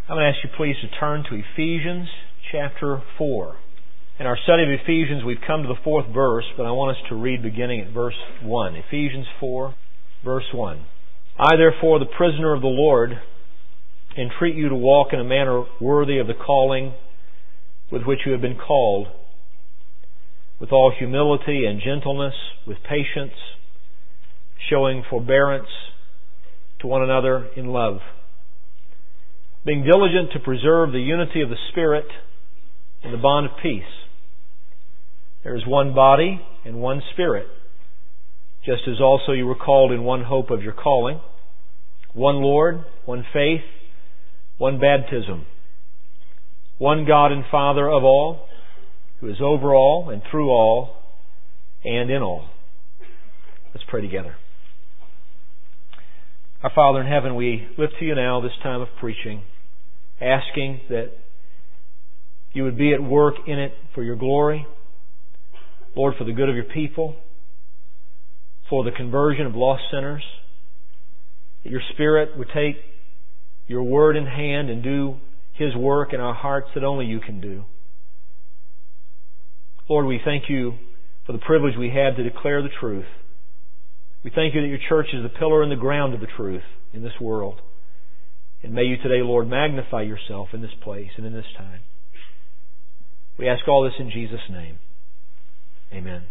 I'm going to ask you please to turn to Ephesians chapter 4. In our study of Ephesians, we've come to the fourth verse, but I want us to read beginning at verse 1. Ephesians 4, verse 1. I, therefore, the prisoner of the Lord, entreat you to walk in a manner worthy of the calling with which you have been called, with all humility and gentleness, with patience, showing forbearance to one another in love, being diligent to preserve the unity of the Spirit in the bond of peace. There is one body and one Spirit, just as also you were called in one hope of your calling, one Lord, one faith, one baptism, one God and Father of all, who is over all and through all and in all. Let's pray together. Our Father in heaven, we lift to you now this time of preaching, asking that you would be at work in it for your glory, Lord, for the good of your people, for the conversion of lost sinners, that your Spirit would take your word in hand and do His work in our hearts that only you can do. Lord, we thank you for the privilege we have to declare the truth. We thank you that your church is the pillar and the ground of the truth in this world. And may you today, Lord, magnify yourself in this place and in this time. We ask all this in Jesus' name. Amen.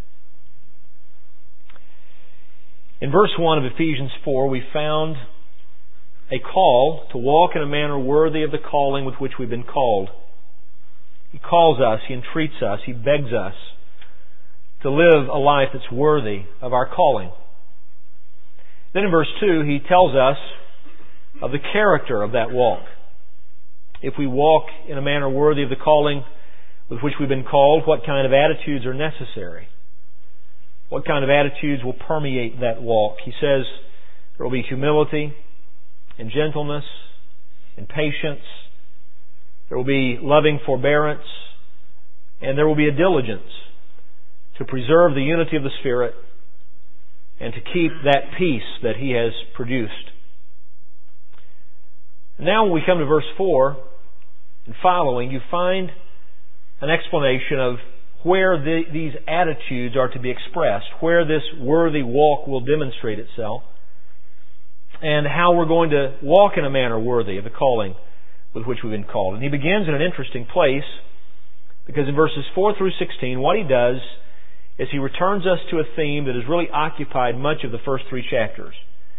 In verse 1 of Ephesians 4, we found a call to walk in a manner worthy of the calling with which we've been called. He calls us, He entreats us, He begs us to live a life that's worthy of our calling. Then in verse 2, he tells us of the character of that walk. If we walk in a manner worthy of the calling with which we've been called, what kind of attitudes are necessary? What kind of attitudes will permeate that walk? He says there will be humility and gentleness and patience. There will be loving forbearance, and there will be a diligence to preserve the unity of the Spirit and to keep that peace that He has produced. Now when we come to verse 4 and following, you find an explanation of where these attitudes are to be expressed, where this worthy walk will demonstrate itself, and how we're going to walk in a manner worthy of the calling with which we've been called. And he begins in an interesting place, because in verses 4 through 16, what he does is he returns us to a theme that has really occupied much of the first three chapters.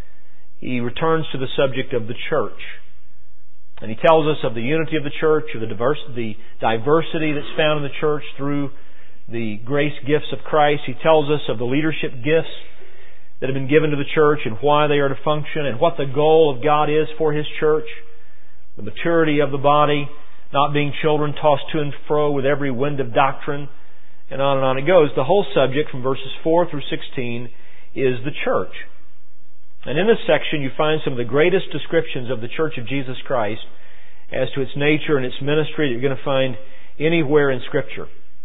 He returns to the subject of the church. And he tells us of the unity of the church, of the diversity that's found in the church through the grace gifts of Christ. He tells us of the leadership gifts that have been given to the church and why they are to function and what the goal of God is for His church. The maturity of the body, not being children tossed to and fro with every wind of doctrine, and on it goes. The whole subject from verses 4 through 16 is the church. And in this section you find some of the greatest descriptions of the Church of Jesus Christ as to its nature and its ministry that you're going to find anywhere in Scripture.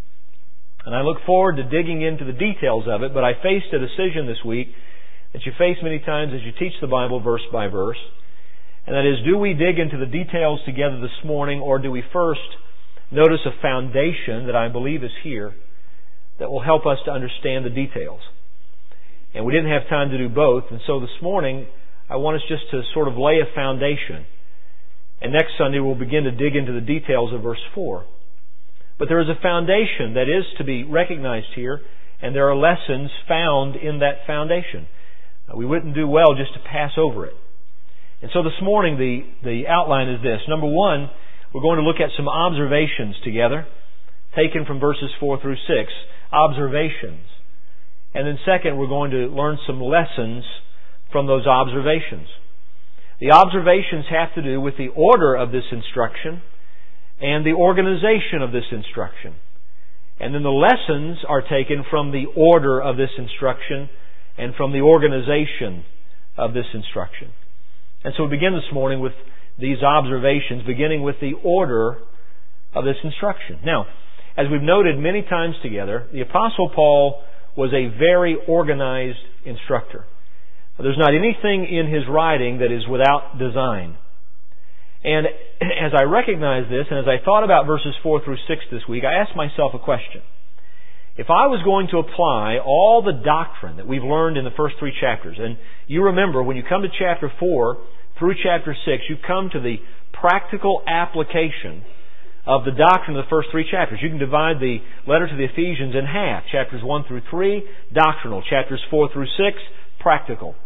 And I look forward to digging into the details of it, but I faced a decision this week that you face many times as you teach the Bible verse by verse. And that is, do we dig into the details together this morning, or do we first notice a foundation that I believe is here that will help us to understand the details? And we didn't have time to do both, and so this morning I want us just to sort of lay a foundation. And next Sunday we'll begin to dig into the details of verse 4. But there is a foundation that is to be recognized here, and there are lessons found in that foundation. We wouldn't do well just to pass over it. And so this morning the outline is this. Number one, we're going to look at some observations together, taken from verses 4 through 6. Observations. And then second, we're going to learn some lessons from those observations. The observations have to do with the order of this instruction and the organization of this instruction. And then the lessons are taken from the order of this instruction and from the organization of this instruction. And so we begin this morning with these observations, beginning with the order of this instruction. Now, as we've noted many times together, the Apostle Paul was a very organized instructor. There's not anything in his writing that is without design. And as I recognized this, and as I thought about verses 4 through 6 this week, I asked myself a question. If I was going to apply all the doctrine that we've learned in the first 3 chapters, and you remember when you come to chapter 4 through chapter 6, you come to the practical application of the doctrine of the first 3 chapters. You can divide the letter to the Ephesians in half. Chapters 1 through 3, doctrinal. Chapters 4 through 6, practical.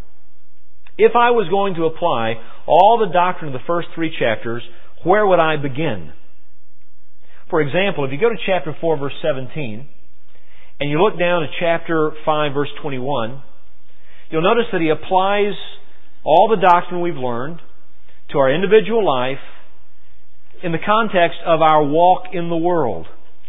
If I was going to apply all the doctrine of the first 3 chapters, where would I begin? For example, if you go to chapter 4, verse 17, and you look down at chapter 5, verse 21, you'll notice that he applies all the doctrine we've learned to our individual life in the context of our walk in the world.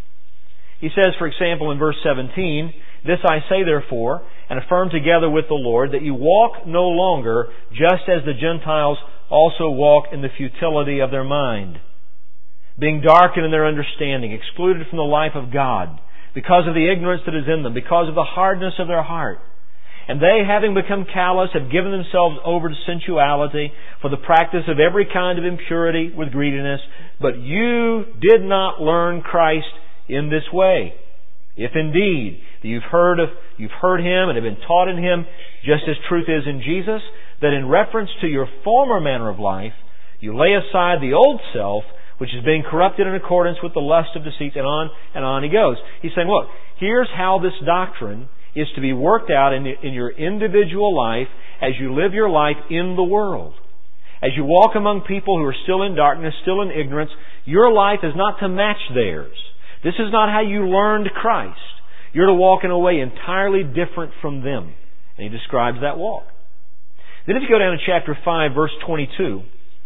He says, for example, in verse 17, "This I say therefore, and affirm together with the Lord, that you walk no longer just as the Gentiles also walk in the futility of their mind, being darkened in their understanding, excluded from the life of God, because of the ignorance that is in them, because of the hardness of their heart. And they, having become callous, have given themselves over to sensuality for the practice of every kind of impurity with greediness. But you did not learn Christ in this way. If indeed you've heard Him and have been taught in Him, just as truth is in Jesus, that in reference to your former manner of life, you lay aside the old self, which is being corrupted in accordance with the lust of deceit," and on he goes. He's saying, look, here's how this doctrine is to be worked out in your individual life as you live your life in the world. As you walk among people who are still in darkness, still in ignorance, your life is not to match theirs. This is not how you learned Christ. You're to walk in a way entirely different from them. And he describes that walk. Then if you go down to chapter 5, verse 22,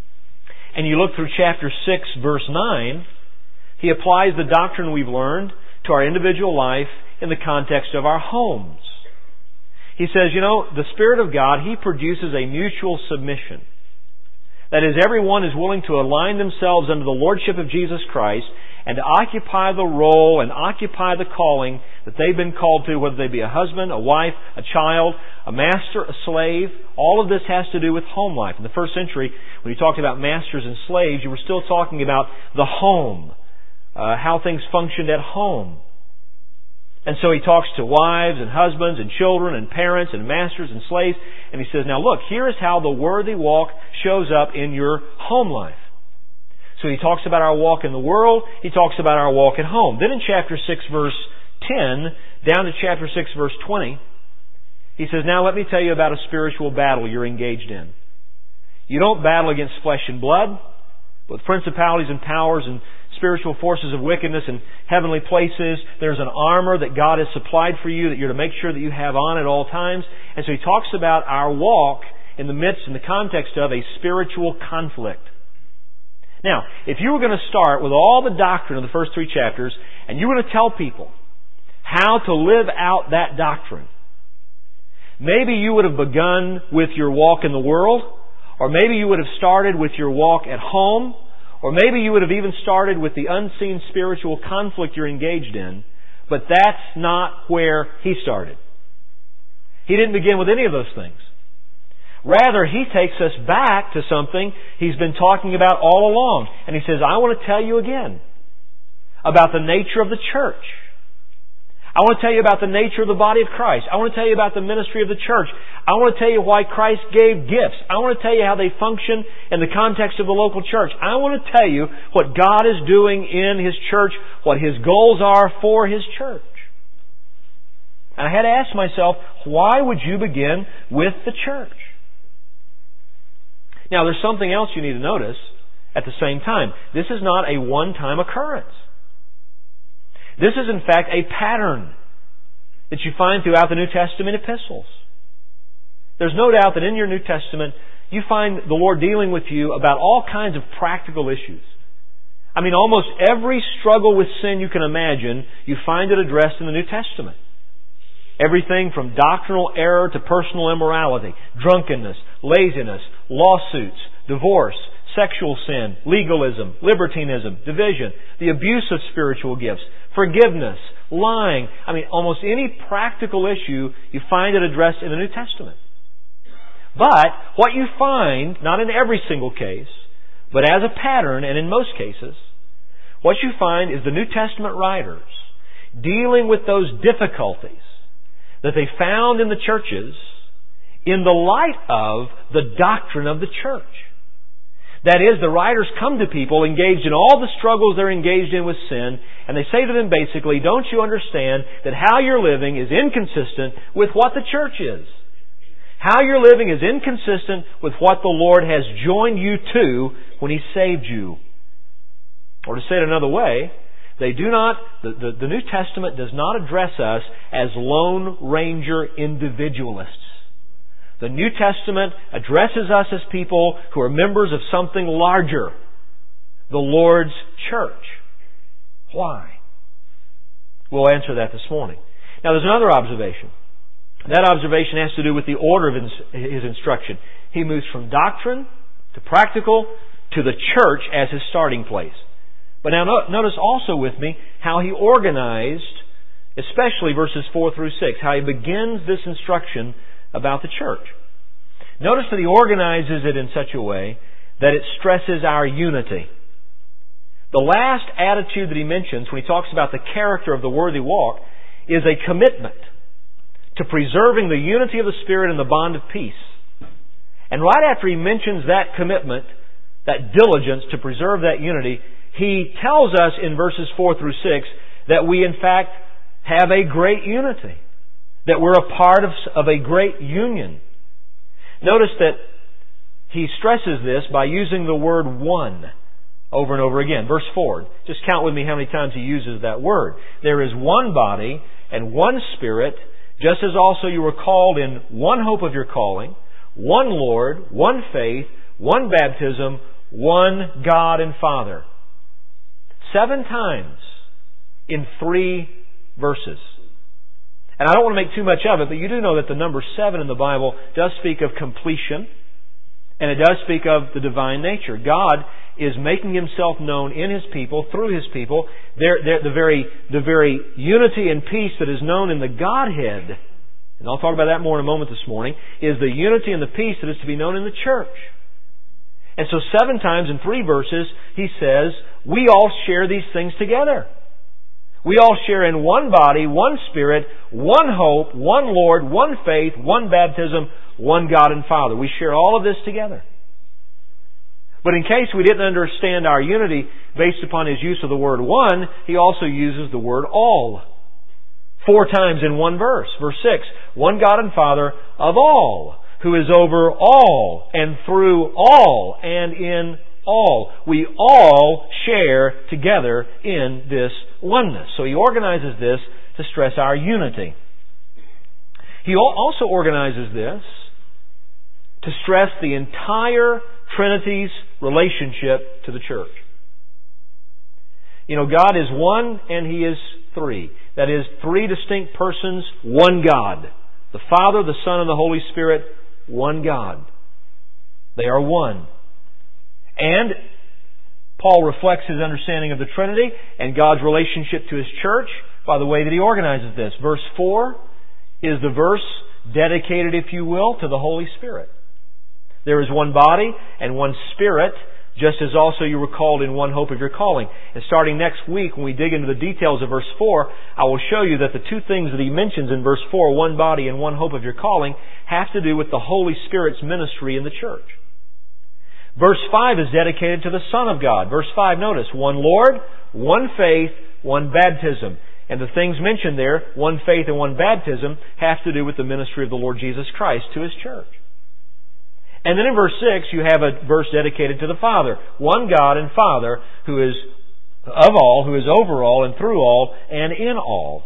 and you look through chapter 6, verse 9, he applies the doctrine we've learned to our individual life in the context of our homes. He says, the Spirit of God, He produces a mutual submission. That is, everyone is willing to align themselves under the Lordship of Jesus Christ and to occupy the role and occupy the calling that they've been called to, whether they be a husband, a wife, a child, a master, a slave. All of this has to do with home life. In the first century, when you talked about masters and slaves, you were still talking about the home, how things functioned at home. And so he talks to wives and husbands and children and parents and masters and slaves. And he says, now look, here is how the worthy walk shows up in your home life. So he talks about our walk in the world. He talks about our walk at home. Then in chapter 6, verse 10, down to chapter 6, verse 20, he says, now let me tell you about a spiritual battle you're engaged in. You don't battle against flesh and blood, but with principalities and powers and spiritual forces of wickedness in heavenly places. There's an armor that God has supplied for you that you're to make sure that you have on at all times. And so he talks about our walk in the midst, in the context of a spiritual conflict. Now, if you were going to start with all the doctrine of the first 3 chapters, and you were going to tell people how to live out that doctrine, maybe you would have begun with your walk in the world, or maybe you would have started with your walk at home, or maybe you would have even started with the unseen spiritual conflict you're engaged in, but that's not where he started. He didn't begin with any of those things. Rather, he takes us back to something he's been talking about all along. And he says, I want to tell you again about the nature of the church. I want to tell you about the nature of the body of Christ. I want to tell you about the ministry of the church. I want to tell you why Christ gave gifts. I want to tell you how they function in the context of the local church. I want to tell you what God is doing in His church, what His goals are for His church. And I had to ask myself, why would you begin with the church? Now, there's something else you need to notice at the same time. This is not a one-time occurrence. This is, in fact, a pattern that you find throughout the New Testament epistles. There's no doubt that in your New Testament, you find the Lord dealing with you about all kinds of practical issues. I mean, almost every struggle with sin you can imagine, you find it addressed in the New Testament. Everything from doctrinal error to personal immorality, drunkenness, laziness, lawsuits, divorce, sexual sin, legalism, libertinism, division, the abuse of spiritual gifts, forgiveness, lying. I mean, almost any practical issue, you find it addressed in the New Testament. But what you find, not in every single case, But as a pattern, and in most cases, what you find is the New Testament writers dealing with those difficulties that they found in the churches in the light of the doctrine of the church. That is, the writers come to people engaged in all the struggles they're engaged in with sin, and they say to them basically, don't you understand that how you're living is inconsistent with what the church is? How you're living is inconsistent with what the Lord has joined you to when He saved you. Or to say it another way, the New Testament does not address us as Lone Ranger individualists. The New Testament addresses us as people who are members of something larger, the Lord's church. Why? We'll answer that this morning. Now there's another observation. That observation has to do with the order of his instruction. He moves from doctrine to practical to the church as his starting place. But now notice also with me how he organized, especially verses 4 through 6, how he begins this instruction about the church. Notice that he organizes it in such a way that it stresses our unity. The last attitude that he mentions when he talks about the character of the worthy walk is a commitment to preserving the unity of the Spirit and the bond of peace. And right after he mentions that commitment, that diligence to preserve that unity, he tells us in verses 4 through 6 that we in fact have a great unity. That we're a part of a great union. Notice that he stresses this by using the word one over and over again. Verse 4. Just count with me how many times he uses that word. There is one body and one Spirit, just as also you were called in one hope of your calling, one Lord, one faith, one baptism, one God and Father. 7 times in 3 verses. And I don't want to make too much of it, but you do know that the number 7 in the Bible does speak of completion, and it does speak of the divine nature. God is making Himself known in His people, through His people. The very unity and peace that is known in the Godhead, and I'll talk about that more in a moment this morning, is the unity and the peace that is to be known in the church. And so 7 times in 3 verses, he says, we all share these things together. We all share in one body, one Spirit, one hope, one Lord, one faith, one baptism, one God and Father. We share all of this together. But in case we didn't understand our unity based upon his use of the word one, he also uses the word all. 4 times in one verse. Verse 6, one God and Father of all, who is over all and through all and in all. We all share together in this oneness. So he organizes this to stress our unity. He also organizes this to stress the entire Trinity's relationship to the church. You know, God is one and He is three. That is, 3 distinct persons, one God. The Father, the Son, and the Holy Spirit, one God. They are one. And Paul reflects his understanding of the Trinity and God's relationship to His church by the way that he organizes this. Verse 4 is the verse dedicated, if you will, to the Holy Spirit. There is one body and one Spirit, just as also you were called in one hope of your calling. And starting next week, when we dig into the details of verse 4, I will show you that the 2 things that he mentions in verse 4, one body and one hope of your calling, have to do with the Holy Spirit's ministry in the church. Verse 5 is dedicated to the Son of God. Verse 5, notice, one Lord, one faith, one baptism. And the things mentioned there, one faith and one baptism, have to do with the ministry of the Lord Jesus Christ to His church. And then in verse 6, you have a verse dedicated to the Father. One God and Father, who is of all, who is over all and through all and in all.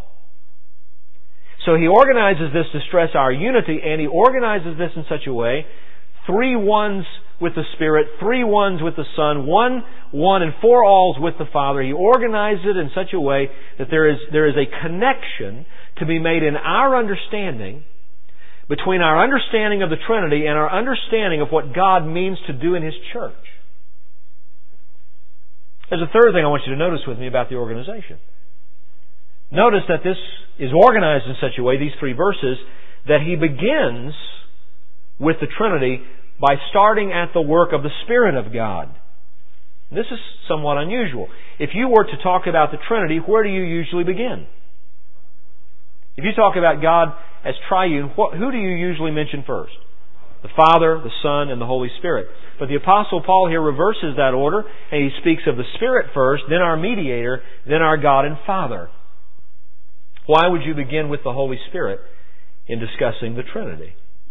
So he organizes this to stress our unity, and he organizes this in such a way, 3 ones with the Spirit, 3 ones with the Son, 1 and 4 alls with the Father. He organizes it in such a way that there is a connection to be made in our understanding between our understanding of the Trinity and our understanding of what God means to do in His church. There's a third thing I want you to notice with me about the organization. Notice that this is organized in such a way, these 3 verses, that he begins with the Trinity by starting at the work of the Spirit of God. This is somewhat unusual. If you were to talk about the Trinity, where do you usually begin? If you talk about God as triune, who do you usually mention first? The Father, the Son, and the Holy Spirit. But the Apostle Paul here reverses that order, and he speaks of the Spirit first, then our mediator, then our God and Father. Why would you begin with the Holy Spirit in discussing the Trinity?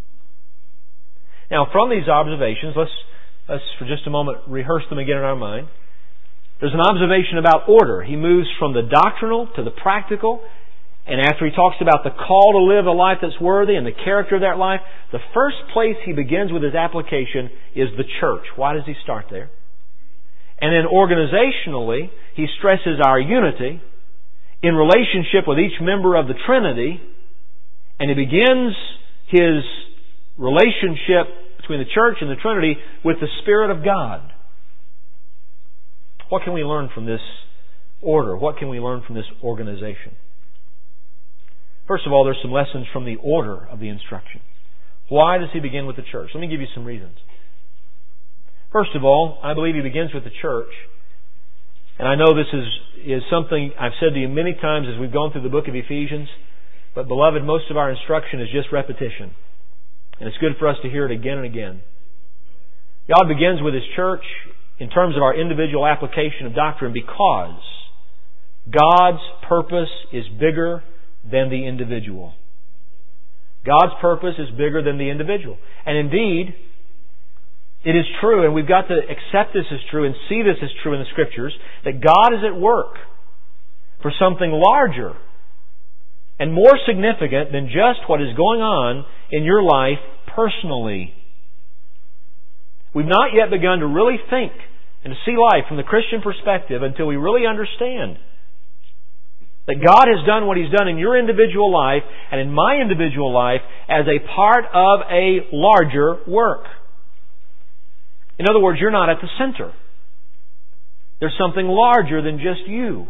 Now, from these observations, let's for just a moment rehearse them again in our mind. There's an observation about order. He moves from the doctrinal to the practical. And after he talks about the call to live a life that's worthy and the character of that life, the first place he begins with his application is the church. Why does he start there? And then organizationally, he stresses our unity in relationship with each member of the Trinity. And he begins his relationship between the church and the Trinity with the Spirit of God. What can we learn from this order? What can we learn from this organization? First of all, there's some lessons from the order of the instruction. Why does he begin with the church? Let me give you some reasons. First of all, I believe he begins with the church. And I know this is something I've said to you many times as we've gone through the book of Ephesians. But beloved, most of our instruction is just repetition. And it's good for us to hear it again and again. God begins with His church in terms of our individual application of doctrine because God's purpose is bigger than the individual. God's purpose is bigger than the individual. And indeed, it is true, and we've got to accept this as true and see this as true in the Scriptures, that God is at work for something larger and more significant than just what is going on in your life personally. We've not yet begun to really think and to see life from the Christian perspective until we really understand that God has done what He's done in your individual life and in my individual life as a part of a larger work. In other words, you're not at the center. There's something larger than just you.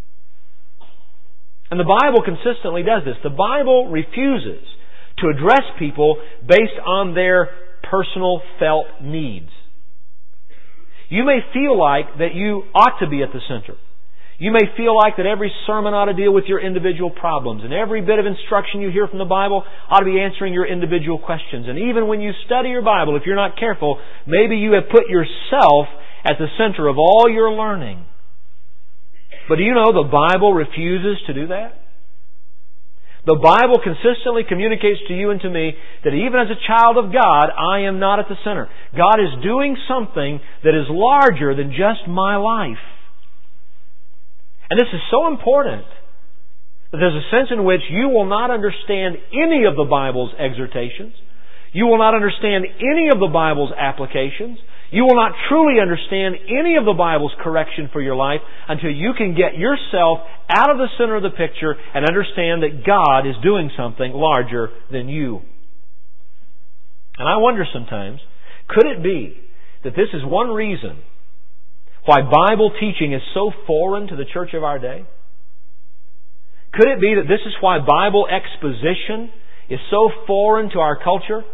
And the Bible consistently does this. The Bible refuses to address people based on their personal felt needs. You may feel like that you ought to be at the center. You may feel like that every sermon ought to deal with your individual problems, and every bit of instruction you hear from the Bible ought to be answering your individual questions. And even when you study your Bible, if you're not careful, maybe you have put yourself at the center of all your learning. But do you know the Bible refuses to do that? The Bible consistently communicates to you and to me that even as a child of God, I am not at the center. God is doing something that is larger than just my life. And this is so important that there's a sense in which you will not understand any of the Bible's exhortations. You will not understand any of the Bible's applications. You will not truly understand any of the Bible's correction for your life until you can get yourself out of the center of the picture and understand that God is doing something larger than you. And I wonder sometimes, could it be that this is one reason why Bible teaching is so foreign to the church of our day? Could it be that this is why Bible exposition is so foreign to our culture?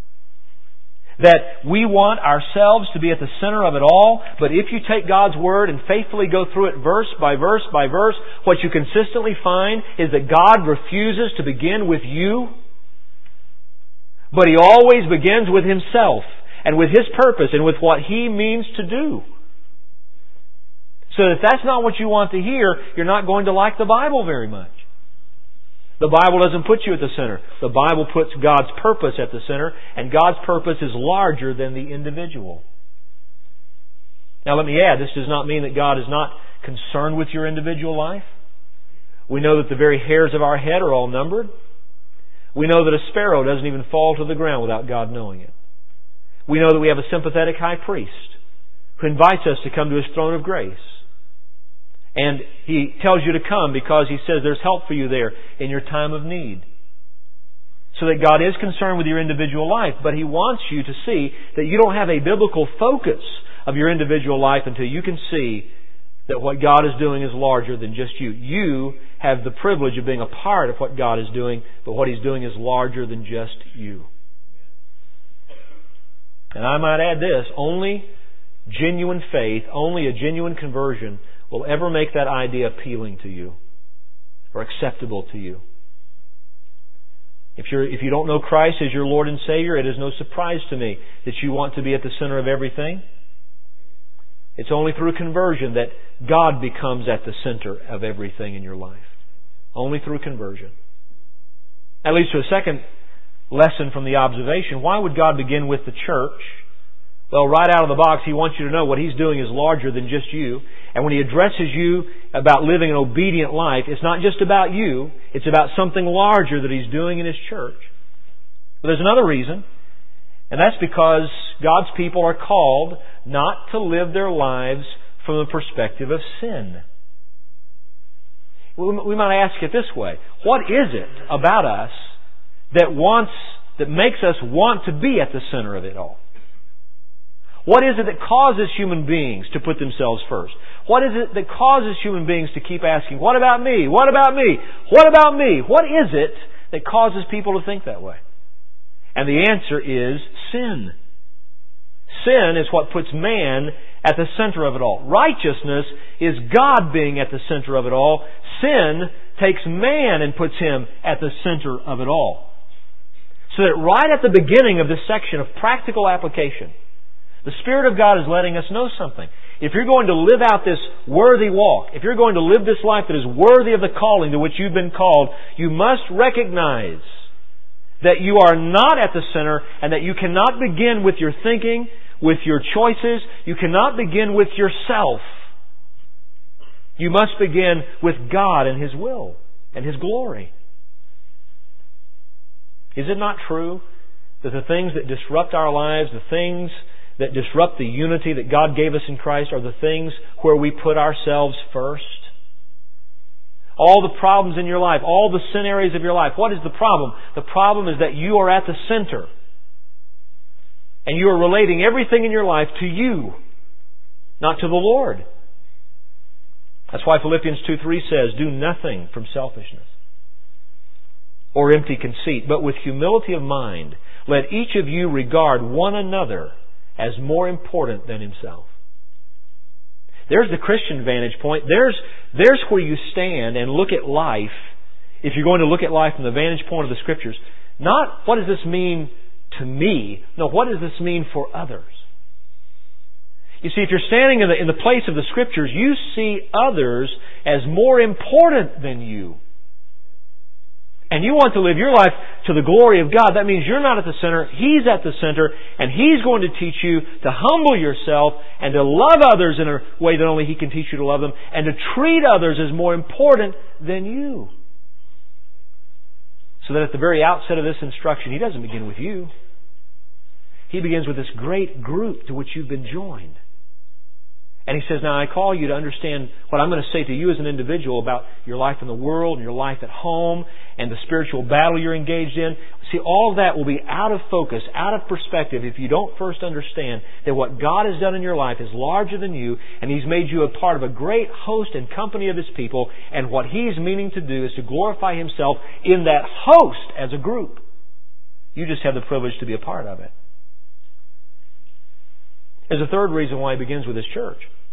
That we want ourselves to be at the center of it all, but if you take God's Word and faithfully go through it verse by verse by verse, what you consistently find is that God refuses to begin with you, but He always begins with Himself and with His purpose and with what He means to do. So if that's not what you want to hear, you're not going to like the Bible very much. The Bible doesn't put you at the center. The Bible puts God's purpose at the center, and God's purpose is larger than the individual. Now let me add, this does not mean that God is not concerned with your individual life. We know that the very hairs of our head are all numbered. We know that a sparrow doesn't even fall to the ground without God knowing it. We know that we have a sympathetic high priest who invites us to come to His throne of grace. And He tells you to come because He says there's help for you there in your time of need. So that God is concerned with your individual life, but He wants you to see that you don't have a biblical focus of your individual life until you can see that what God is doing is larger than just you. You have the privilege of being a part of what God is doing, but what He's doing is larger than just you. And I might add this, only genuine faith, only a genuine conversion will ever make that idea appealing to you or acceptable to you. If you don't know Christ as your Lord and Savior, it is no surprise to me that you want to be at the center of everything. It's only through conversion that God becomes at the center of everything in your life. Only through conversion. That leads to a second lesson from the observation. Why would God begin with the church? Well, right out of the box, He wants you to know what He's doing is larger than just you. And when He addresses you about living an obedient life, it's not just about you. It's about something larger that He's doing in His church. But there's another reason. And that's because God's people are called not to live their lives from the perspective of sin. We might ask it this way. What is it about us that makes us want to be at the center of it all? What is it that causes human beings to put themselves first? What is it that causes human beings to keep asking, what about me? What about me? What about me? What is it that causes people to think that way? And the answer is sin. Sin is what puts man at the center of it all. Righteousness is God being at the center of it all. Sin takes man and puts him at the center of it all. So that right at the beginning of this section of practical application, the Spirit of God is letting us know something. If you're going to live out this worthy walk, if you're going to live this life that is worthy of the calling to which you've been called, you must recognize that you are not at the center and that you cannot begin with your thinking, with your choices. You cannot begin with yourself. You must begin with God and His will and His glory. Is it not true that the things that disrupt our lives, the things that disrupt the unity that God gave us in Christ are the things where we put ourselves first? All the problems in your life, all the sin areas of your life, what is the problem? The problem is that you are at the center. And you are relating everything in your life to you, not to the Lord. That's why Philippians 2:3 says, do nothing from selfishness or empty conceit, but with humility of mind, let each of you regard one another as more important than himself. There's the Christian vantage point. There's where you stand and look at life, if you're going to look at life from the vantage point of the Scriptures. Not what does this mean to me? No, what does this mean for others? You see, if you're standing in the place of the Scriptures, you see others as more important than you. And you want to live your life to the glory of God. That means you're not at the center. He's at the center. And He's going to teach you to humble yourself and to love others in a way that only He can teach you to love them, and to treat others as more important than you. So that at the very outset of this instruction, He doesn't begin with you. He begins with this great group to which you've been joined. And He says, now I call you to understand what I'm going to say to you as an individual about your life in the world and your life at home and the spiritual battle you're engaged in. See, all of that will be out of focus, out of perspective if you don't first understand that what God has done in your life is larger than you, and He's made you a part of a great host and company of His people, and what He's meaning to do is to glorify Himself in that host as a group. You just have the privilege to be a part of it. There's a third reason why He begins with His church.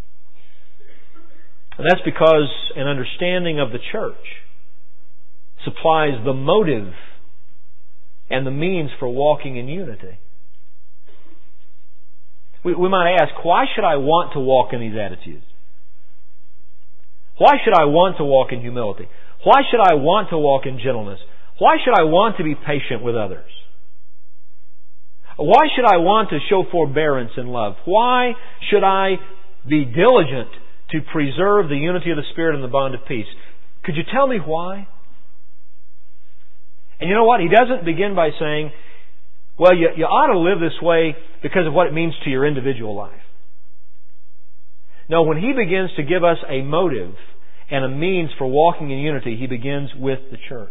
And that's because an understanding of the church supplies the motive and the means for walking in unity. We might ask, why should I want to walk in these attitudes? Why should I want to walk in humility? Why should I want to walk in gentleness? Why should I want to be patient with others? Why should I want to show forbearance and love? Why should I be diligent to preserve the unity of the Spirit and the bond of peace? Could you tell me why? And you know what? He doesn't begin by saying, well, you ought to live this way because of what it means to your individual life. No, when He begins to give us a motive and a means for walking in unity, He begins with the church.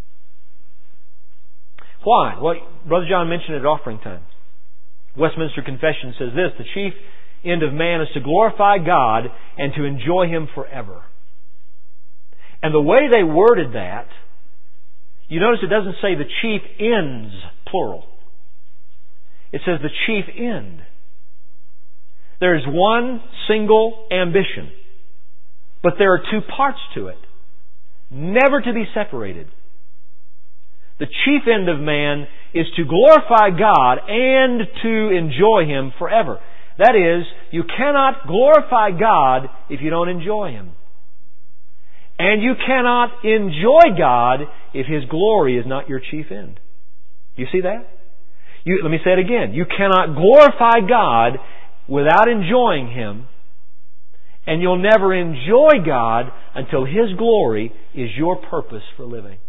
Why? Well, Brother John mentioned it at offering time. Westminster Confession says this: the chief end of man is to glorify God and to enjoy Him forever. And the way they worded that, you notice it doesn't say the chief ends, plural. It says the chief end. There is one single ambition, but there are two parts to it, never to be separated. The chief end of man is to glorify God and to enjoy Him forever. That is, you cannot glorify God if you don't enjoy Him. And you cannot enjoy God if His glory is not your chief end. You see that? Let me say it again. You cannot glorify God without enjoying Him, and you'll never enjoy God until His glory is your purpose for living.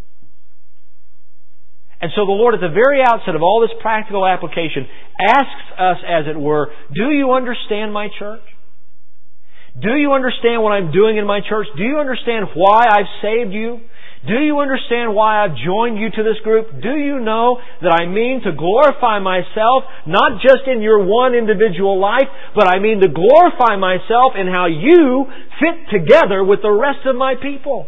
And so the Lord, at the very outset of all this practical application, asks us, as it were, do you understand my church? Do you understand what I'm doing in my church? Do you understand why I've saved you? Do you understand why I've joined you to this group? Do you know that I mean to glorify myself, not just in your one individual life, but I mean to glorify myself in how you fit together with the rest of my people?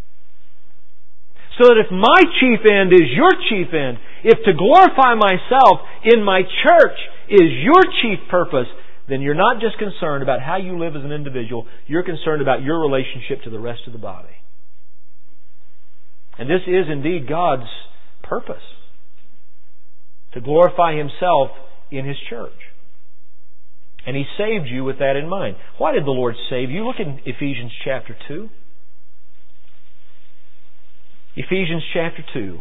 So that if my chief end is your chief end, if to glorify myself in my church is your chief purpose, then you're not just concerned about how you live as an individual, you're concerned about your relationship to the rest of the body. And this is indeed God's purpose, to glorify Himself in His church. And He saved you with that in mind. Why did the Lord save you? Look in Ephesians chapter 2. Ephesians chapter 2.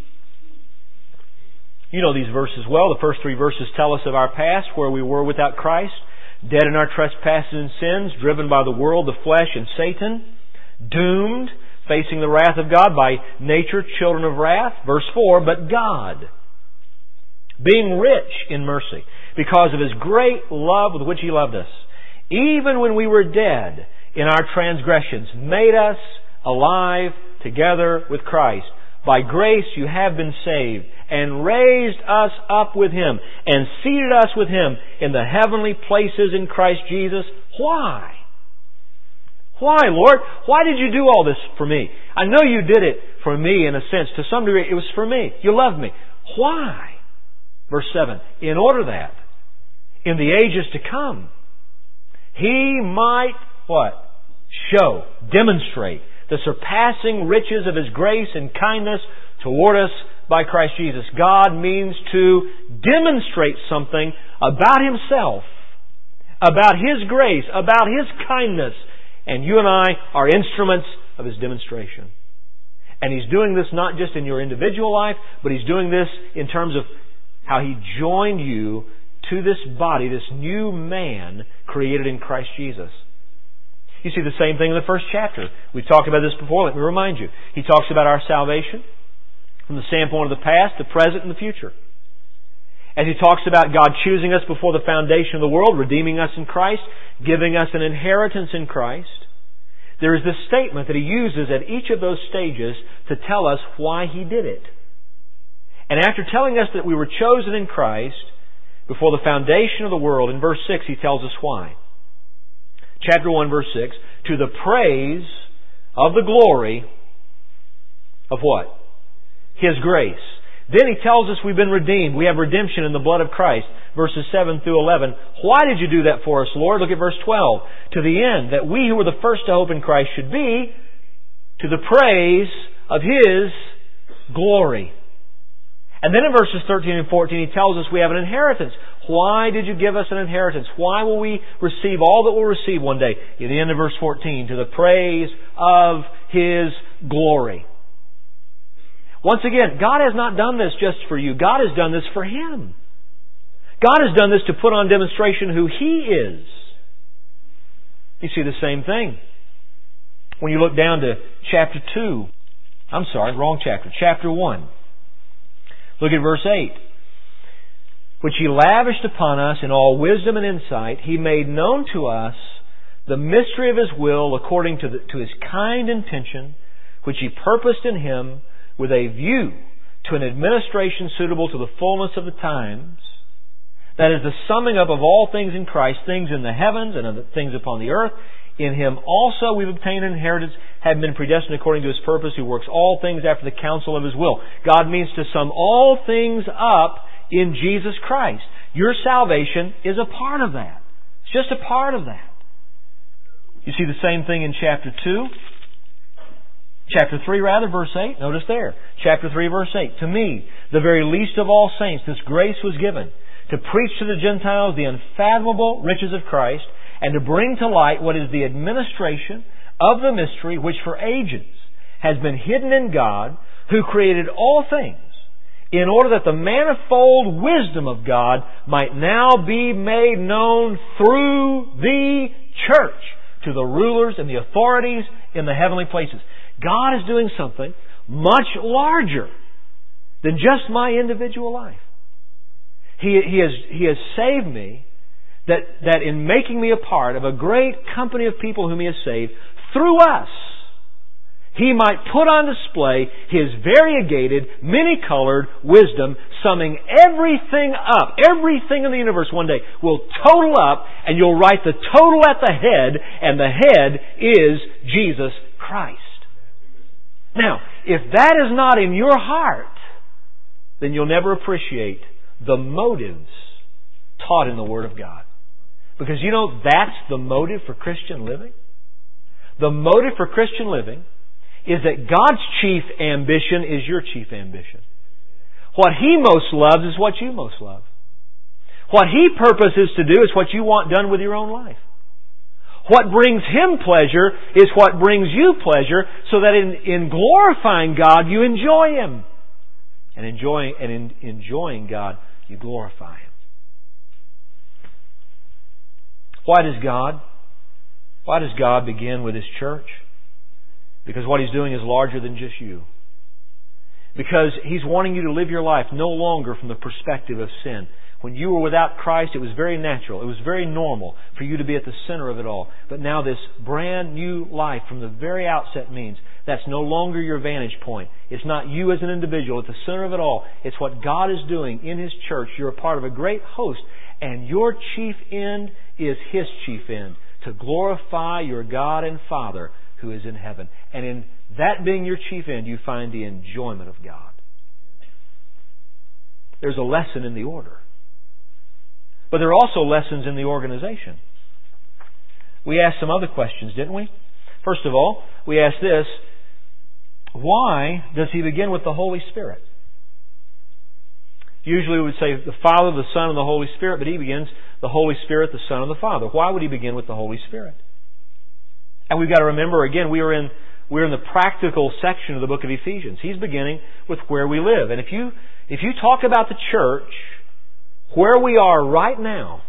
You know these verses well. The first three verses tell us of our past, where we were without Christ, dead in our trespasses and sins, driven by the world, the flesh, and Satan, doomed, facing the wrath of God, by nature children of wrath. Verse 4, but God, being rich in mercy, because of His great love with which He loved us, even when we were dead in our transgressions, made us alive together with Christ. By grace you have been saved, and raised us up with Him, and seated us with Him in the heavenly places in Christ Jesus. Why? Why, Lord? Why did you do all this for me? I know you did it for me in a sense. To some degree, it was for me. You loved me. Why? Verse 7. In order that, in the ages to come, He might, what? Show, demonstrate the surpassing riches of His grace and kindness toward us by Christ Jesus. God means to demonstrate something about Himself, about His grace, about His kindness. And you and I are instruments of His demonstration. And He's doing this not just in your individual life, but He's doing this in terms of how He joined you to this body, this new man created in Christ Jesus. You see the same thing in the first chapter. We've talked about this before. Let me remind you. He talks about our salvation from the standpoint of the past, the present, and the future. As he talks about God choosing us before the foundation of the world, redeeming us in Christ, giving us an inheritance in Christ, there is this statement that he uses at each of those stages to tell us why he did it. And after telling us that we were chosen in Christ before the foundation of the world, in verse 6 he tells us why. Chapter 1, verse 6, to the praise of the glory of what? His grace. Then he tells us we've been redeemed. We have redemption in the blood of Christ. Verses 7 through 11. Why did you do that for us, Lord? Look at verse 12. To the end that we who were the first to hope in Christ should be to the praise of His glory. And then in verses 13 and 14 he tells us we have an inheritance. Why did you give us an inheritance? Why will we receive all that we'll receive one day? At the end of verse 14, to the praise of His glory. Once again, God has not done this just for you. God has done this for Him. God has done this to put on demonstration who He is. You see the same thing when you look down to chapter 2. I'm sorry, wrong chapter. Chapter 1. Look at verse 8. Which He lavished upon us in all wisdom and insight, He made known to us the mystery of His will according to His kind intention, which He purposed in Him with a view to an administration suitable to the fullness of the times. That is the summing up of all things in Christ, things in the heavens and things upon the earth. In Him also we've obtained an inheritance, having been predestined according to His purpose, who works all things after the counsel of His will. God means to sum all things up in Jesus Christ. Your salvation is a part of that. It's just a part of that. You see the same thing in chapter 2. Chapter 3 rather, verse 8. Notice there. Chapter 3, verse 8. To me, the very least of all saints, this grace was given to preach to the Gentiles the unfathomable riches of Christ and to bring to light what is the administration of the mystery which for ages has been hidden in God who created all things in order that the manifold wisdom of God might now be made known through the church to the rulers and the authorities in the heavenly places. God is doing something much larger than just my individual life. He has saved me that in making me a part of a great company of people whom He has saved, through us, He might put on display His variegated, many-colored wisdom, summing everything up. Everything in the universe one day will total up, and you'll write the total at the head, and the head is Jesus Christ. Now, if that is not in your heart, then you'll never appreciate the motives taught in the Word of God. Because you know that's the motive for Christian living. The motive for Christian living is that God's chief ambition is your chief ambition. What He most loves is what you most love. What He purposes to do is what you want done with your own life. What brings Him pleasure is what brings you pleasure, so that in glorifying God you enjoy Him. And in enjoying God you glorify Him. Why does God begin with His church? Because what He's doing is larger than just you. Because He's wanting you to live your life no longer from the perspective of sin. When you were without Christ, it was very natural, it was very normal for you to be at the center of it all. But now this brand new life from the very outset means that's no longer your vantage point. It's not you as an individual at the center of it all. It's what God is doing in His church. You're a part of a great host, and your chief end is His chief end, to glorify your God and Father who is in heaven. And in that being your chief end, you find the enjoyment of God. There's a lesson in the order. But there are also lessons in the organization. We asked some other questions, didn't we? First of all, we asked this: why does He begin with the Holy Spirit? Usually we would say the Father, the Son, and the Holy Spirit, but He begins the Holy Spirit, the Son, and the Father. Why would He begin with the Holy Spirit? And we've got to remember, again, we're in the practical section of the book of Ephesians. He's beginning with where we live. And if you talk about the church, where we are right now,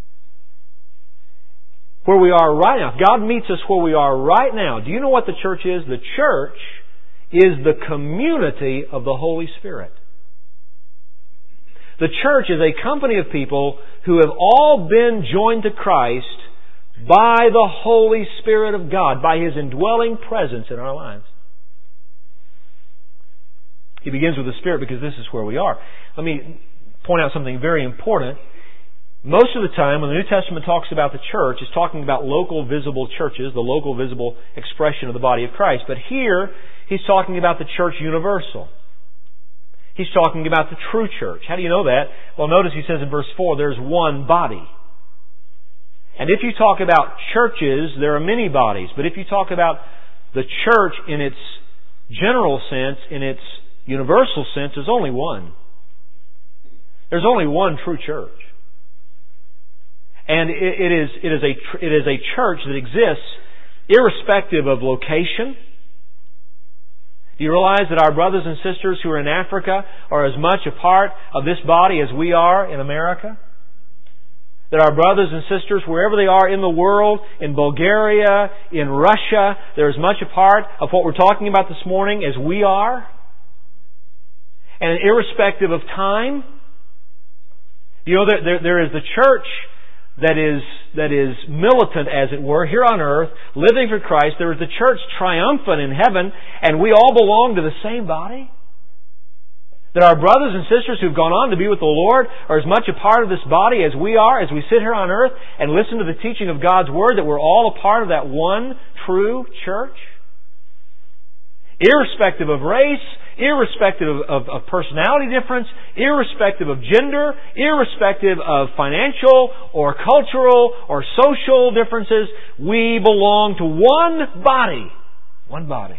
if God meets us where we are right now, do you know what the church is? The church is the community of the Holy Spirit. The church is a company of people who have all been joined to Christ by the Holy Spirit of God, by His indwelling presence in our lives. He begins with the Spirit because this is where we are. Let me point out something very important. Most of the time when the New Testament talks about the church, it's talking about local visible churches, the local visible expression of the body of Christ. But here, he's talking about the church universal. He's talking about the true church. How do you know that? Well, notice he says in verse 4, there's one body. And if you talk about churches, there are many bodies. But if you talk about the church in its general sense, in its universal sense, there's only one. There's only one true church. And it is a church that exists irrespective of location. Do you realize that our brothers and sisters who are in Africa are as much a part of this body as we are in America? That our brothers and sisters, wherever they are in the world, in Bulgaria, in Russia, they're as much a part of what we're talking about this morning as we are? And irrespective of time, you know, there is the church that is militant, as it were, here on earth, living for Christ. There is the church triumphant in heaven, and we all belong to the same body. That our brothers and sisters who've gone on to be with the Lord are as much a part of this body as we are, as we sit here on earth and listen to the teaching of God's Word, that we're all a part of that one true church. Irrespective of race, irrespective of personality difference, irrespective of gender, irrespective of financial or cultural or social differences. We belong to one body. One body.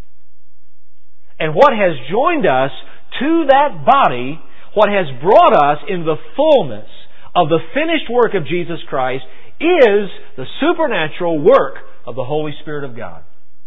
And what has joined us to that body, what has brought us into the fullness of the finished work of Jesus Christ, is the supernatural work of the Holy Spirit of God.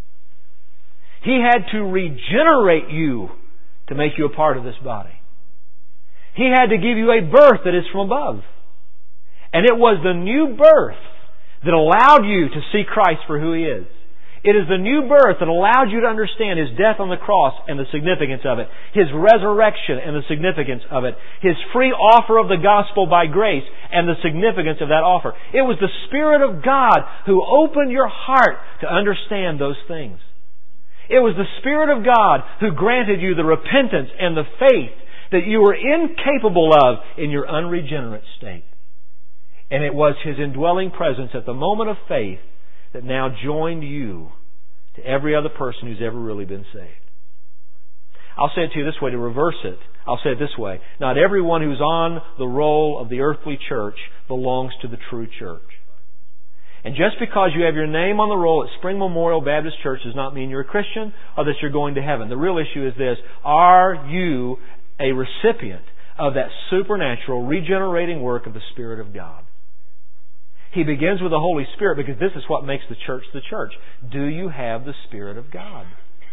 He had to regenerate you to make you a part of this body. He had to give you a birth that is from above. And it was the new birth that allowed you to see Christ for who He is. It is the new birth that allowed you to understand His death on the cross and the significance of it, His resurrection and the significance of it, His free offer of the gospel by grace and the significance of that offer. It was the Spirit of God who opened your heart to understand those things. It was the Spirit of God who granted you the repentance and the faith that you were incapable of in your unregenerate state. And it was His indwelling presence at the moment of faith that now joined you to every other person who's ever really been saved. I'll say it to you this way, to reverse it. I'll say it this way. Not everyone who's on the roll of the earthly church belongs to the true church. And just because you have your name on the roll at Spring Memorial Baptist Church does not mean you're a Christian or that you're going to heaven. The real issue is this. Are you a recipient of that supernatural regenerating work of the Spirit of God? He begins with the Holy Spirit because this is what makes the church the church. Do you have the Spirit of God?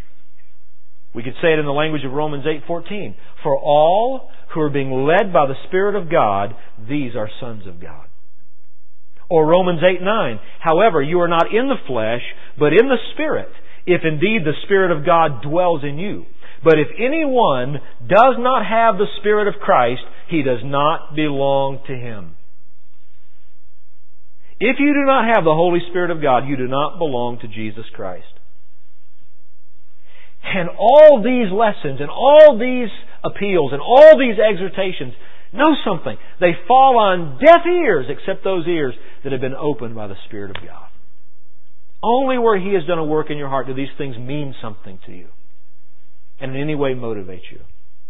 We could say it in the language of Romans 8:14. For all who are being led by the Spirit of God, these are sons of God. Or Romans 8:9. However, you are not in the flesh, but in the Spirit, if indeed the Spirit of God dwells in you. But if anyone does not have the Spirit of Christ, he does not belong to Him. If you do not have the Holy Spirit of God, you do not belong to Jesus Christ. And all these lessons and all these appeals and all these exhortations, know something. They fall on deaf ears except those ears that have been opened by the Spirit of God. Only where He has done a work in your heart do these things mean something to you and in any way motivate you.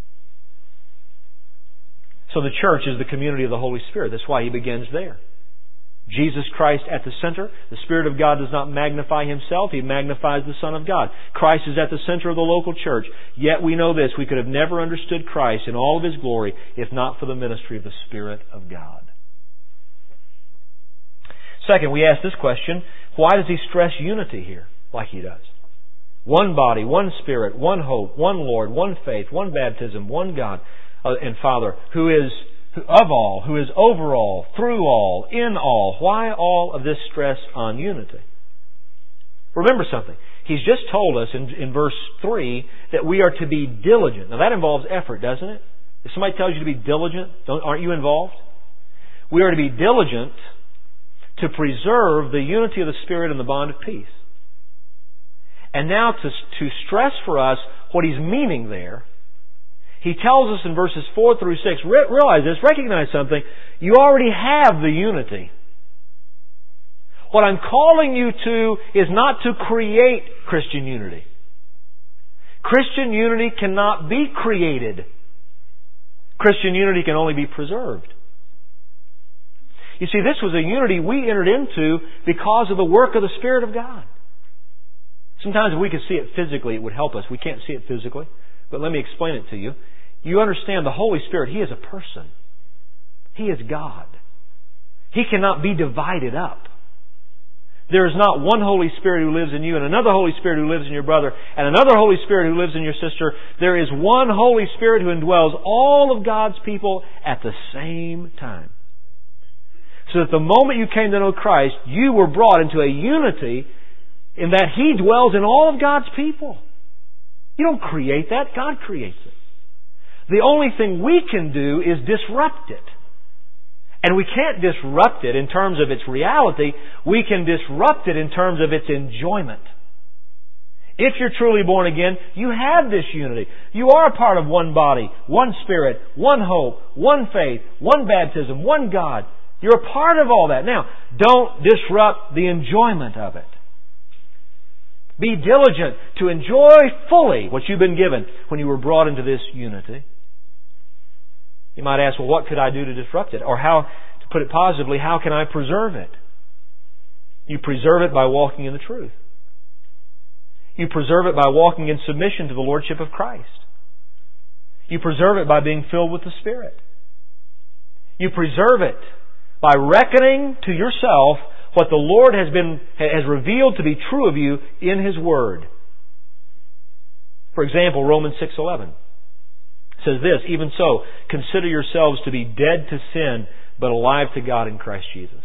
So the church is the community of the Holy Spirit. That's why He begins there. Jesus Christ at the center. The Spirit of God does not magnify Himself. He magnifies the Son of God. Christ is at the center of the local church. Yet we know this. We could have never understood Christ in all of His glory if not for the ministry of the Spirit of God. Second, we ask this question. Why does He stress unity here like He does? One body, one Spirit, one hope, one Lord, one faith, one baptism, one God and Father who is of all, who is over all, through all, in all. Why all of this stress on unity? Remember something. He's just told us in verse 3 that we are to be diligent. Now that involves effort, doesn't it? If somebody tells you to be diligent, aren't you involved? We are to be diligent to preserve the unity of the Spirit and the bond of peace. And now to stress for us what He's meaning there, He tells us in verses 4 through 6, realize this, recognize something, you already have the unity. What I'm calling you to is not to create Christian unity. Christian unity cannot be created. Christian unity can only be preserved. You see, this was a unity we entered into because of the work of the Spirit of God. Sometimes if we could see it physically, it would help us. We can't see it physically, but let me explain it to you. You understand the Holy Spirit, He is a person. He is God. He cannot be divided up. There is not one Holy Spirit who lives in you and another Holy Spirit who lives in your brother and another Holy Spirit who lives in your sister. There is one Holy Spirit who indwells all of God's people at the same time. So that the moment you came to know Christ, you were brought into a unity in that He dwells in all of God's people. You don't create that. God creates it. The only thing we can do is disrupt it. And we can't disrupt it in terms of its reality. We can disrupt it in terms of its enjoyment. If you're truly born again, you have this unity. You are a part of one body, one Spirit, one hope, one faith, one baptism, one God. You're a part of all that. Now, don't disrupt the enjoyment of it. Be diligent to enjoy fully what you've been given when you were brought into this unity. You might ask, well, what could I do to disrupt it? Or how, to put it positively, how can I preserve it? You preserve it by walking in the truth. You preserve it by walking in submission to the Lordship of Christ. You preserve it by being filled with the Spirit. You preserve it by reckoning to yourself what the Lord has revealed to be true of you in His Word. For example, Romans 6:11 says this, even so, consider yourselves to be dead to sin, but alive to God in Christ Jesus.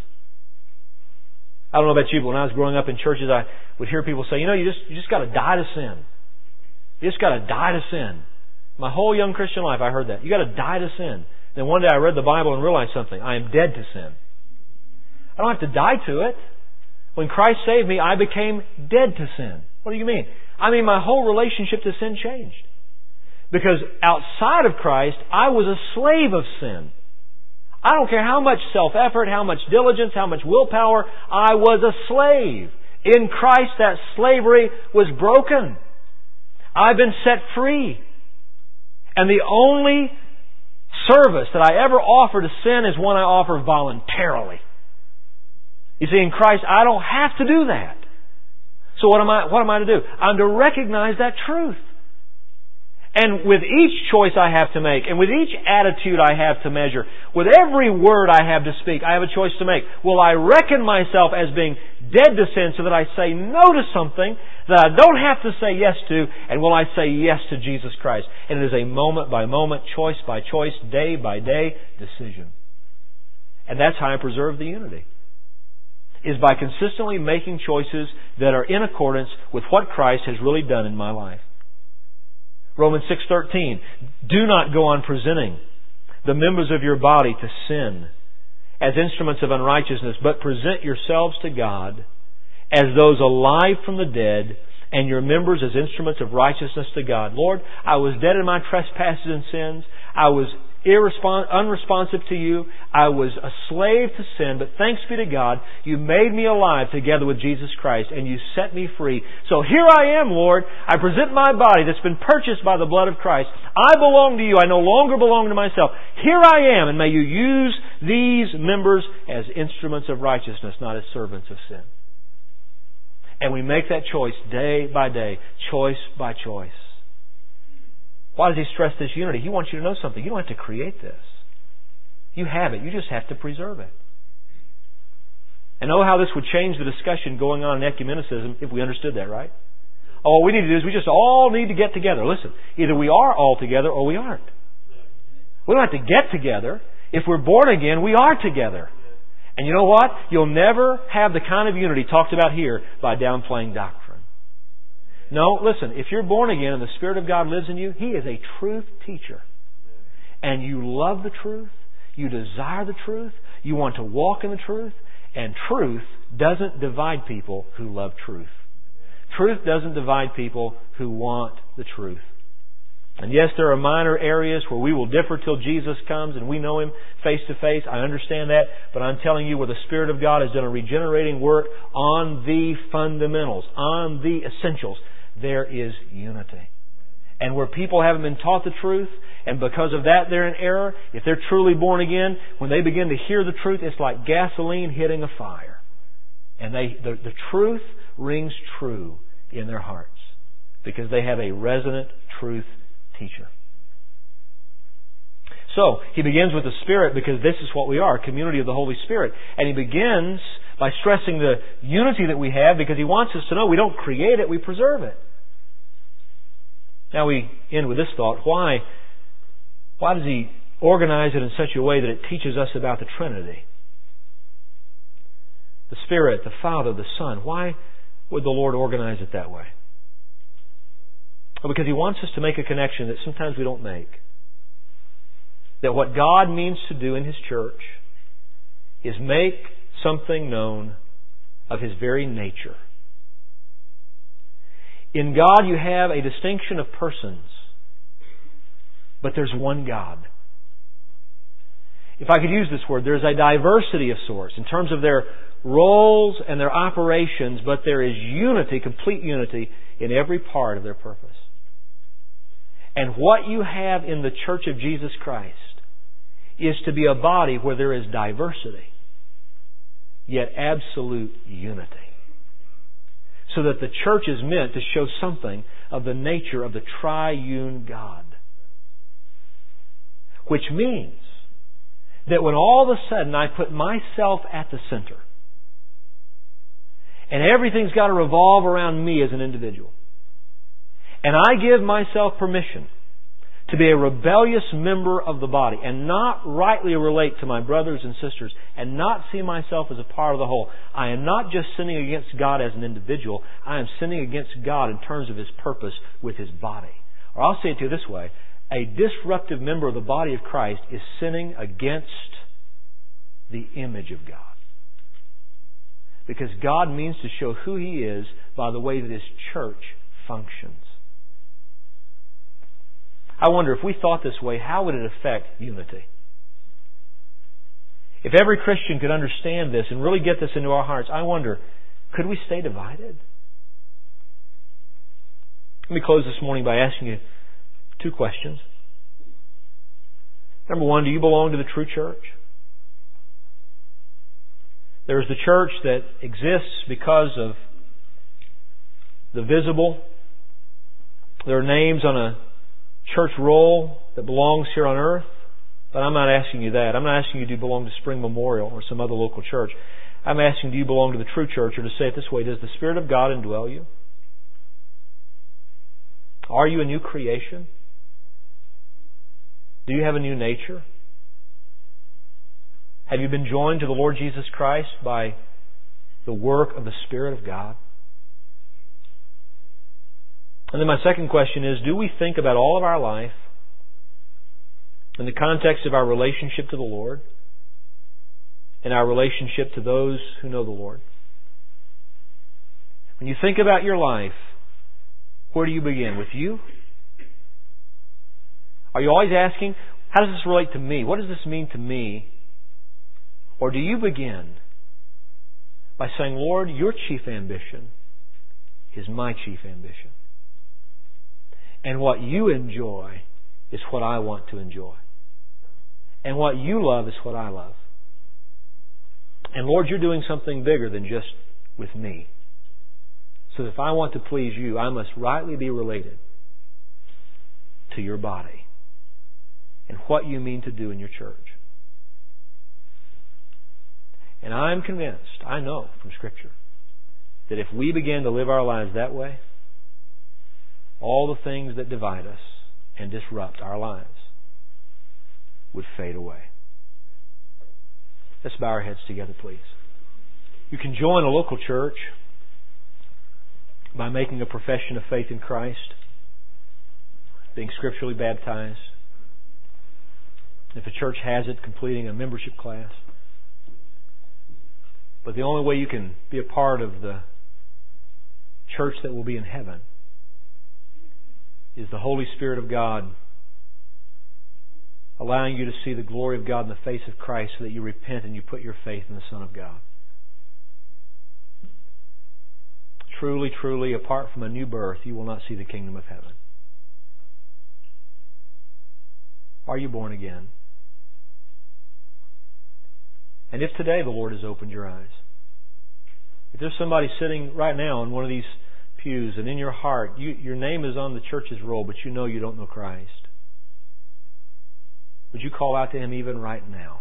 I don't know about you, but when I was growing up in churches, I would hear people say, you just got to die to sin. You just got to die to sin. My whole young Christian life I heard that. You got to die to sin. Then one day I read the Bible and realized something. I am dead to sin. I don't have to die to it. When Christ saved me, I became dead to sin. What do you mean? I mean my whole relationship to sin changed. Because outside of Christ, I was a slave of sin. I don't care how much self-effort, how much diligence, how much willpower, I was a slave. In Christ, that slavery was broken. I've been set free. And the only service that I ever offer to sin is one I offer voluntarily. You see, in Christ, I don't have to do that. So what am I to do? I'm to recognize that truth. And with each choice I have to make, and with each attitude I have to measure, with every word I have to speak, I have a choice to make. Will I reckon myself as being dead to sin so that I say no to something that I don't have to say yes to, and will I say yes to Jesus Christ? And it is a moment by moment, choice by choice, day by day decision. And that's how I preserve the unity. Is by consistently making choices that are in accordance with what Christ has really done in my life. Romans 6:13, do not go on presenting the members of your body to sin as instruments of unrighteousness, but present yourselves to God as those alive from the dead, and your members as instruments of righteousness to God. Lord, I was dead in my trespasses and sins. I was unresponsive to you. I was a slave to sin, but thanks be to God, you made me alive together with Jesus Christ, and you set me free. So here I am, Lord. I present my body that's been purchased by the blood of Christ. I belong to you. I no longer belong to myself. Here I am, and may you use these members as instruments of righteousness, not as servants of sin. And we make that choice day by day, choice by choice. Why does He stress this unity? He wants you to know something. You don't have to create this. You have it. You just have to preserve it. And know how this would change the discussion going on in ecumenicism if we understood that, right? All we need to do is we just all need to get together. Listen, either we are all together or we aren't. We don't have to get together. If we're born again, we are together. And you know what? You'll never have the kind of unity talked about here by downplaying doctrine. No, listen, if you're born again and the Spirit of God lives in you, He is a truth teacher. And you love the truth, you desire the truth, you want to walk in the truth, and truth doesn't divide people who love truth. Truth doesn't divide people who want the truth. And yes, there are minor areas where we will differ till Jesus comes and we know Him face to face. I understand that. But I'm telling you, where the Spirit of God has done a regenerating work on the fundamentals, on the essentials, there is unity. And where people haven't been taught the truth, and because of that they're in error, if they're truly born again, when they begin to hear the truth, it's like gasoline hitting a fire. And the truth rings true in their hearts because they have a resonant truth teacher. So, he begins with the Spirit because this is what we are, a community of the Holy Spirit. And he begins by stressing the unity that we have because he wants us to know we don't create it, we preserve it. Now we end with this thought. Why does he organize it in such a way that it teaches us about the Trinity? The Spirit, the Father, the Son. Why would the Lord organize it that way? Well, because he wants us to make a connection that sometimes we don't make. That what God means to do in His church is make something known of His very nature. In God you have a distinction of persons, but there's one God. If I could use this word, there's a diversity of sorts in terms of their roles and their operations, but there is unity, complete unity, in every part of their purpose. And what you have in the Church of Jesus Christ is to be a body where there is diversity, yet absolute unity. So that the church is meant to show something of the nature of the triune God. Which means that when all of a sudden I put myself at the center, and everything's got to revolve around me as an individual, and I give myself permission to be a rebellious member of the body and not rightly relate to my brothers and sisters and not see myself as a part of the whole. I am not just sinning against God as an individual. I am sinning against God in terms of His purpose with His body. Or I'll say it to you this way. A disruptive member of the body of Christ is sinning against the image of God. Because God means to show who He is by the way that His church functions. I wonder, if we thought this way, how would it affect unity? If every Christian could understand this and really get this into our hearts, I wonder, could we stay divided? Let me close this morning by asking you 2 questions. Number 1, do you belong to the true church? There is the church that exists because of the visible. There are names on a church roll that belongs here on earth. But I'm not asking you that. I'm not asking you, do you belong to Spring Memorial or some other local church? I'm asking, do you belong to the true church? Or to say it this way, does the Spirit of God indwell you? Are you a new creation? Do you have a new nature? Have you been joined to the Lord Jesus Christ by the work of the Spirit of God? And then my second question is, do we think about all of our life in the context of our relationship to the Lord and our relationship to those who know the Lord? When you think about your life, where do you begin? With you? Are you always asking, how does this relate to me? What does this mean to me? Or do you begin by saying, Lord, your chief ambition is my chief ambition. And what you enjoy is what I want to enjoy. And what you love is what I love. And Lord, you're doing something bigger than just with me. So if I want to please you, I must rightly be related to your body and what you mean to do in your church. And I'm convinced, I know from Scripture, that if we begin to live our lives that way, all the things that divide us and disrupt our lives would fade away. Let's bow our heads together, please. You can join a local church by making a profession of faith in Christ, being scripturally baptized. If a church has it, completing a membership class. But the only way you can be a part of the church that will be in heaven is the Holy Spirit of God allowing you to see the glory of God in the face of Christ so that you repent and you put your faith in the Son of God. Truly, truly, apart from a new birth, you will not see the kingdom of heaven. Are you born again? And if today the Lord has opened your eyes, if there's somebody sitting right now in one of these pews and in your heart, your name is on the church's roll, but you know you don't know Christ, would you call out to Him even right now?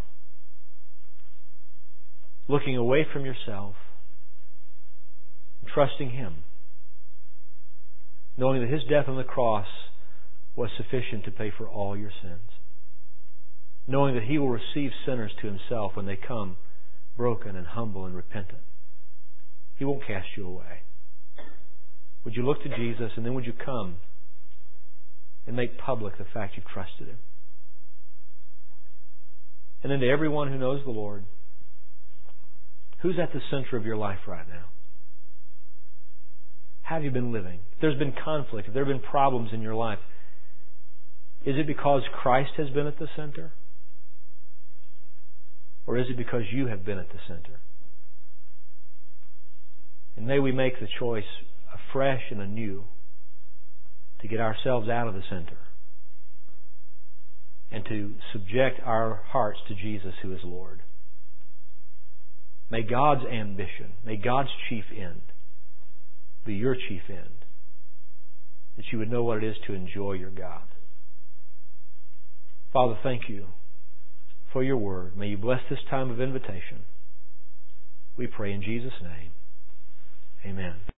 Looking away from yourself, trusting Him, knowing that His death on the cross was sufficient to pay for all your sins. Knowing that He will receive sinners to Himself when they come broken and humble and repentant. He won't cast you away. Would you look to Jesus, and then would you come and make public the fact you've trusted Him? And then to everyone who knows the Lord, who's at the center of your life right now? How have you been living? If there's been conflict, if there have been problems in your life, is it because Christ has been at the center? Or is it because you have been at the center? And may we make the choice afresh and anew to get ourselves out of the center and to subject our hearts to Jesus, who is Lord. May God's ambition, may God's chief end be your chief end, that you would know what it is to enjoy your God. Father, thank you for your word. May you bless this time of invitation. We pray in Jesus' name. Amen.